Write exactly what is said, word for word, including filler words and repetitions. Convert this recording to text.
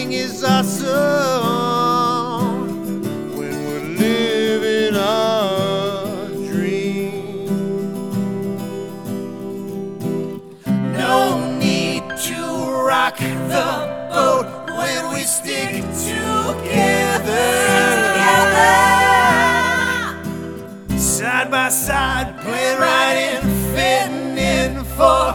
everything is awesome when we're living our dream. No need to rock the boat when we stick together. Side by side, playing right in, fitting in for